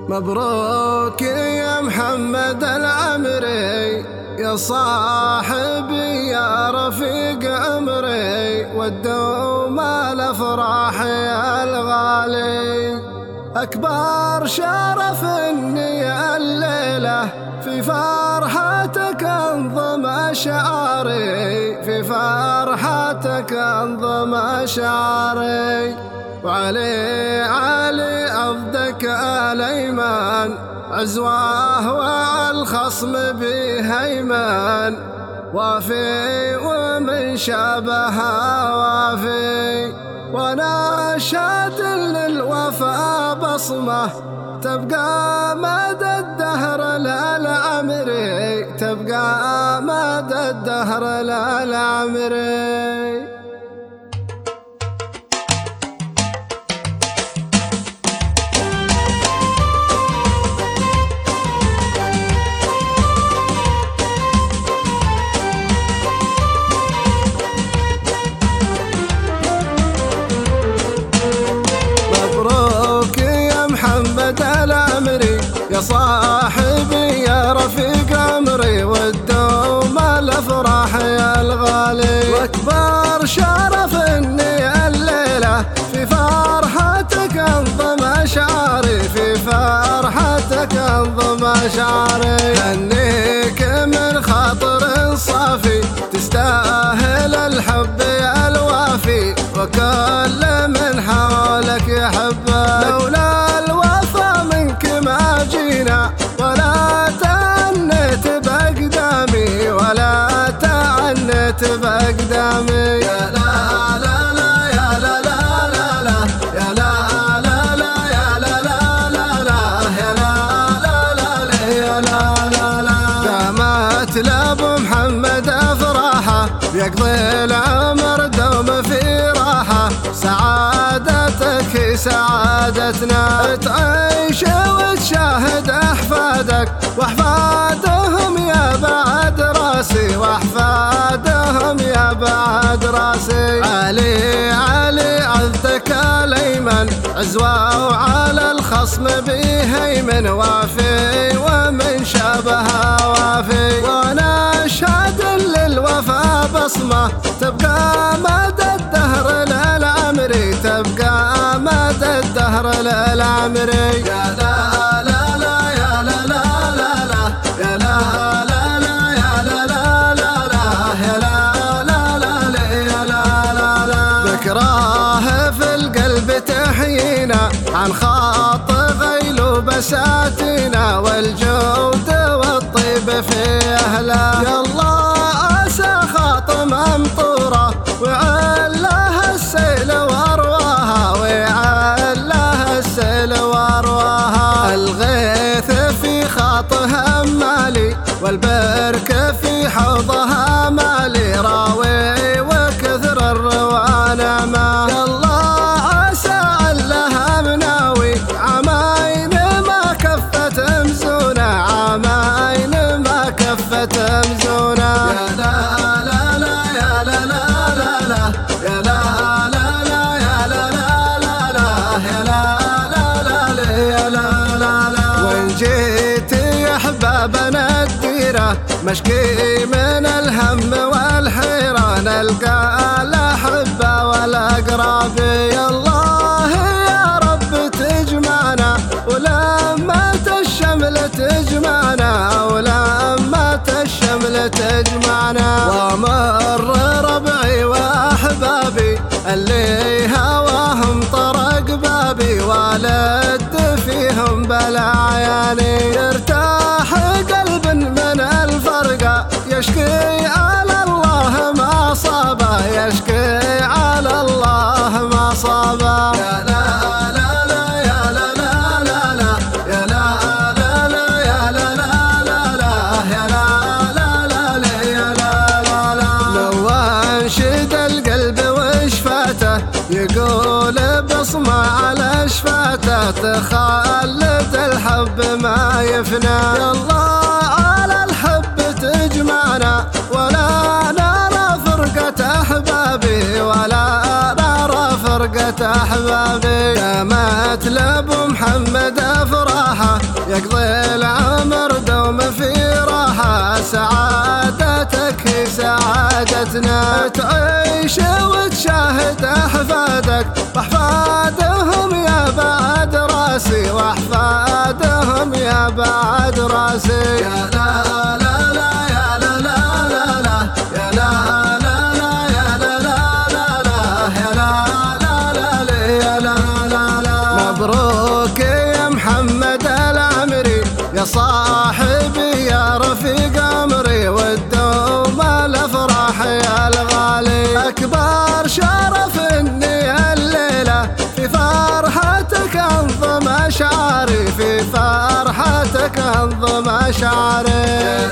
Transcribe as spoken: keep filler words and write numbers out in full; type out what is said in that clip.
مبروك يا محمد العمري يا صاحبي يا رفيق عمري والدوم الافراح يا الغالي. اكبر شرف اني الليله في فرحتك انظم اشعاري، في فرحتك انظم اشعاري. وعلي علي عضدك الايمان عزواه والخصم بهيمان، وافي ومن شابها وافي. وانا شاد للوفا بصمه تبقى مدى الدهر للعمري، تبقى مدى الدهر للعمري. يا صاحبي يا رفيق عمري والدوم الافراح يا الغالي. واكبر شرف اني الليله في فرحتك انظم اشعاري، في فرحتك انظم اشعاري. هنيك من خاطر صافي تستاهل الحب يا الوافي، وكل من حولك يحبك. لولا ولا تعنت بأقدامي، ولا تعنت بأقدامي. يا لا لا لا يا لا لا لا لا يا لا لا لا يا لا لا لا لا يا لا لا لا يا لا لا لا. دامت لابو محمد افراحه بيقضي العمر دوم في راحه، سعادتك سعادتنا تعيش وتشاهد احفادك واحفادهم يا بعد راسي، واحفادهم يا بعد راسي. علي علي عضدك الايمن عزواه على الخصم بهيمن، وافي ومن شابها وافي. وانا اشهد للوفا بصمه تبقى مدى الدهر للعمري، تبقى مدى الدهر للعمري. يا لا لا لا يا لا لا لا لا يا لا لا لا يا لا لا لا لا يا لا لا لا يا لا لا لا. ذكراه في القلب تحيينا عن خاط غيل بساتينا، والجود والطيب في اهله. يا الله اسى خاط ممطوره وعلها السيل وارواها، وعلها السيل وارواها. الغيث في خاطها مالي والبرك في حوضها مالي، راوي وكثر الروانة ما. يا الله عسى لها مناوي عماين ما كفت مزونة، عماين ما كفت مزونة. يا لا لا لا يا لا لا لا لا يا لا لا لا يا لا لا لا لا يا لا لا لا يا لا لا لا. وإن جيت يا أحبابنا الديرة مشكي من الهم والحيرة، نلقى الأحبة والأقراب. يا الله يا رب تجمعنا ولما الشمل تجمعنا، ولما الشمل تجمعنا. وامر ربعي واحبابي اللي هواهم طرق بابي، والد فيهم بلا عياني. يرتاح قلب من الفرقة يشكي على الله ما صابه، يشكي على الله ما صابه. يا لا لا لا يا لا لا لا لا يا لا لا لا يا لا لا لا لا يا لا لا لا يا لا لا لا. لو انشد القلب وشفاته يقول بصمة على شفاته، تخلد الحب ما يفنى. يا الله على الحب تجمعنا ولا نرى فرقة أحبابي، ولا نرى فرقة أحبابي. قامت لأبو محمد أفراحه لك سعادتنا، تعيش وتشاهد أحفادك وأحفادهم يا بعد راسي، وأحفادهم يا بعد راسي. يا لا لا لا يا لا لا لا لا يا لا لا لا يا لا لا لا لا يا لا لا لا يا لا لا لا. مبروك يا محمد العمري يا صاحبي يا رفيق عمري، والدوم الافراح يا الغالي. اكبر شرف اني الليله في فرحتك انظم اشعاري، في فرحتك انظم اشعاري.